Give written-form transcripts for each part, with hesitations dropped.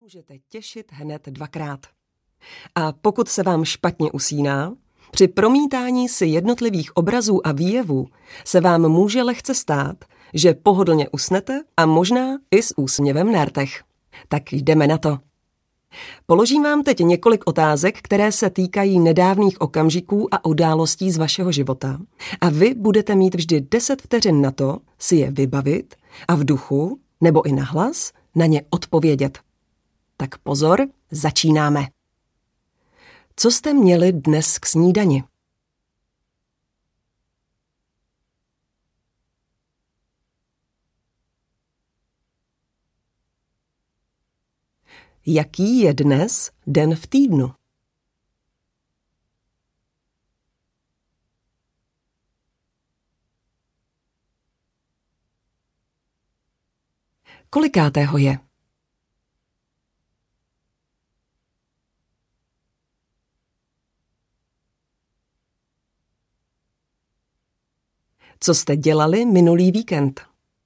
můžete těšit hned dvakrát. A pokud se vám špatně usíná, při promítání si jednotlivých obrazů a výjevů se vám může lehce stát, že pohodlně usnete a možná i s úsměvem na rtech. Tak jdeme na to. Položím vám teď několik otázek, které se týkají nedávných okamžiků a událostí z vašeho života a vy budete mít vždy 10 vteřin na to si je vybavit a v duchu nebo i nahlas na ně odpovědět. Tak pozor, začínáme. Co jste měli dnes k snídani? Jaký je dnes den v týdnu? Kolikátého je? Co jste dělali minulý víkend?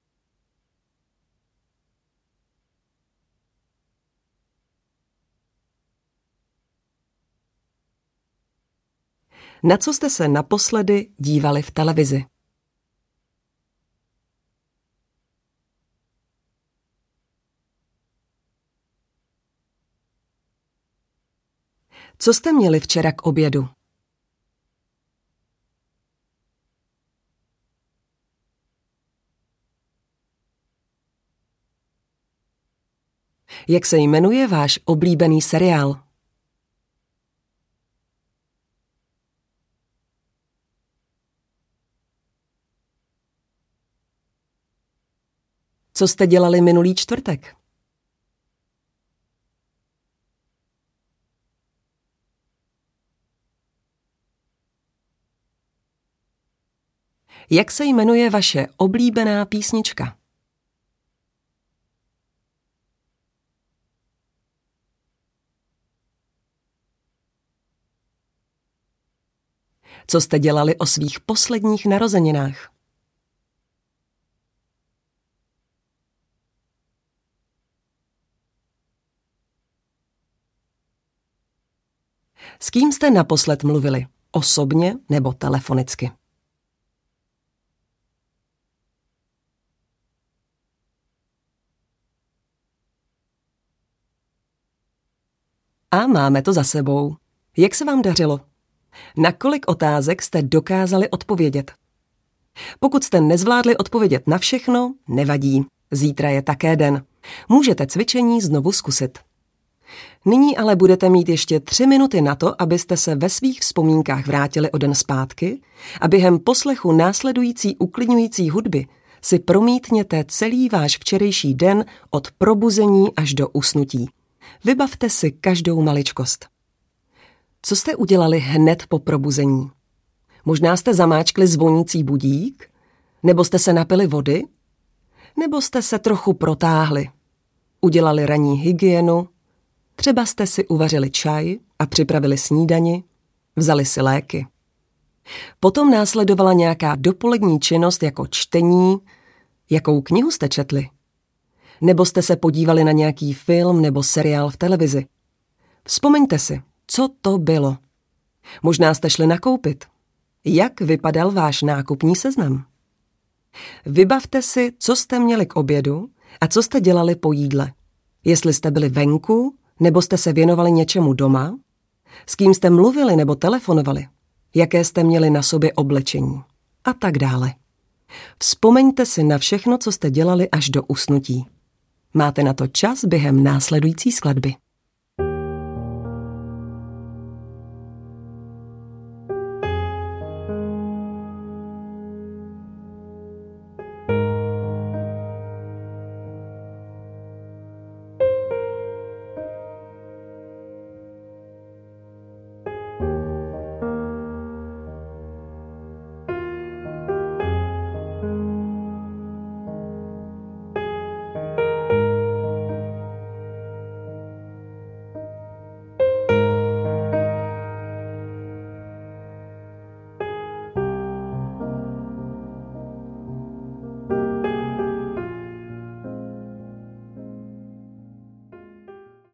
Na co jste se naposledy dívali v televizi? Co jste měli včera k obědu? Jak se jmenuje váš oblíbený seriál? Co jste dělali minulý čtvrtek? Jak se jmenuje vaše oblíbená písnička? Co jste dělali o svých posledních narozeninách? S kým jste naposled mluvili? Osobně nebo telefonicky? A máme to za sebou. Jak se vám dařilo? Na kolik otázek jste dokázali odpovědět? Pokud jste nezvládli odpovědět na všechno, nevadí. Zítra je také den. Můžete cvičení znovu zkusit. Nyní ale budete mít ještě 3 minuty na to, abyste se ve svých vzpomínkách vrátili o den zpátky a během poslechu následující uklidňující hudby si promítněte celý váš včerejší den od probuzení až do usnutí. Vybavte si každou maličkost. Co jste udělali hned po probuzení? Možná jste zamáčkli zvonící budík? Nebo jste se napili vody? Nebo jste se trochu protáhli? Udělali ranní hygienu? Třeba jste si uvařili čaj a připravili snídani? Vzali si léky? Potom následovala nějaká dopolední činnost jako čtení? Jakou knihu jste četli? Nebo jste se podívali na nějaký film nebo seriál v televizi? Vzpomeňte si, co to bylo. Možná jste šli nakoupit. Jak vypadal váš nákupní seznam? Vybavte si, co jste měli k obědu a co jste dělali po jídle. Jestli jste byli venku, nebo jste se věnovali něčemu doma, s kým jste mluvili nebo telefonovali, jaké jste měli na sobě oblečení a tak dále. Vzpomeňte si na všechno, co jste dělali až do usnutí. Máte na to čas během následující skladby.